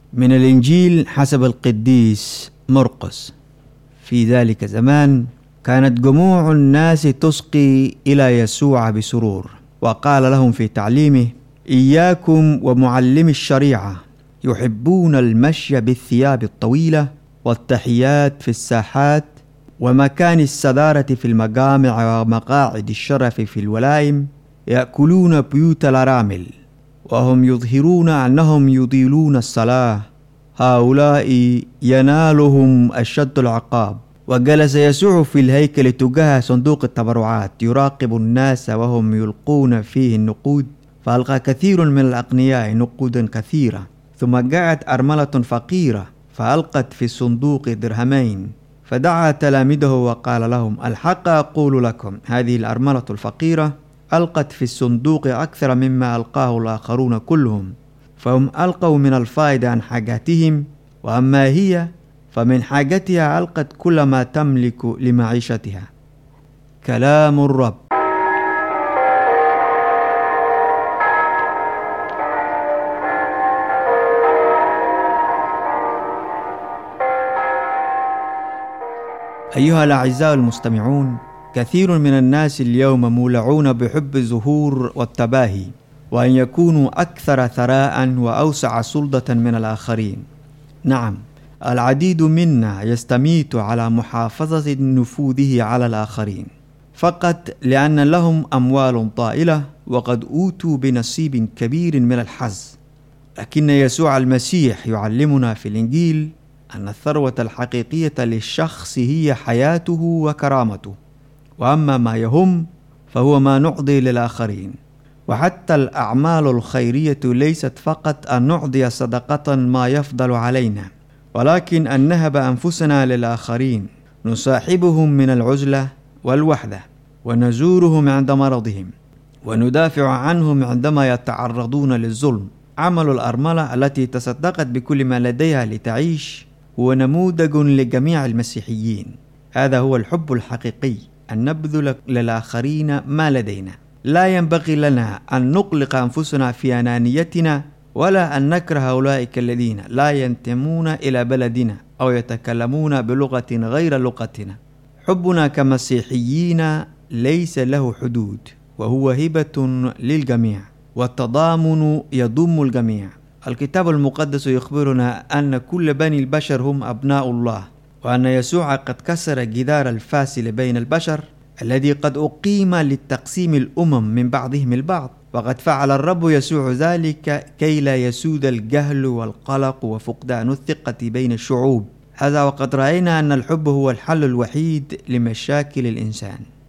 من الإنجيل حسب القديس مرقس. في ذلك الزمان كانت جموع الناس تسقي إلى يسوع بسرور، وقال لهم في تعليمه: إياكم ومعلم الشريعة، يحبون المشي بالثياب الطويلة والتحيات في الساحات ومكان السدارة في المجامع ومقاعد الشرف في الولائم، يأكلون بيوت الأرامل وهم يظهرون أنهم يطيلون الصلاة، هؤلاء ينالهم أشد العقاب. وجلس يسوع في الهيكل تجاه صندوق التبرعات يراقب الناس وهم يلقون فيه النقود، فألقى كثير من الأغنياء نقودا كثيرة. ثم جاءت أرملة فقيرة فألقت في الصندوق درهمين، فدعا تلاميذه وقال لهم: الحق أقول لكم، هذه الأرملة الفقيرة ألقت في الصندوق أكثر مما ألقاه الآخرون كلهم، فهم ألقوا من الفائدة عن حاجاتهم، وأما هي فمن حاجتها ألقت كل ما تملك لمعيشتها. كلام الرب. أيها الأعزاء المستمعون، كثير من الناس اليوم مولعون بحب الظهور والتباهي، وأن يكونوا أكثر ثراء وأوسع سلطة من الآخرين. نعم، العديد منا يستميت على محافظة نفوذه على الآخرين فقط لأن لهم أموال طائلة وقد أوتوا بنصيب كبير من الحظ. لكن يسوع المسيح يعلمنا في الإنجيل أن الثروة الحقيقية للشخص هي حياته وكرامته، وأما ما يهم فهو ما نعطي للآخرين. وحتى الأعمال الخيرية ليست فقط أن نعطي صدقة ما يفضل علينا، ولكن أن نهب أنفسنا للآخرين، نصاحبهم من العزلة والوحدة، ونزورهم عند مرضهم، وندافع عنهم عندما يتعرضون للظلم. عمل الأرملة التي تصدقت بكل ما لديها لتعيش هو نموذج لجميع المسيحيين. هذا هو الحب الحقيقي، أن نبذل للآخرين ما لدينا. لا ينبغي لنا أن نغلق أنفسنا في أنانيتنا، ولا أن نكره أولئك الذين لا ينتمون إلى بلدنا أو يتكلمون بلغة غير لغتنا. حبنا كمسيحيين ليس له حدود، وهو هبة للجميع، والتضامن يضم الجميع. الكتاب المقدس يخبرنا أن كل بني البشر هم أبناء الله، وأن يسوع قد كسر جدار الفاصل بين البشر الذي قد أقيم للتقسيم الأمم من بعضهم البعض. وقد فعل الرب يسوع ذلك كي لا يسود الجهل والقلق وفقدان الثقة بين الشعوب. هذا وقد رأينا أن الحب هو الحل الوحيد لمشاكل الإنسان.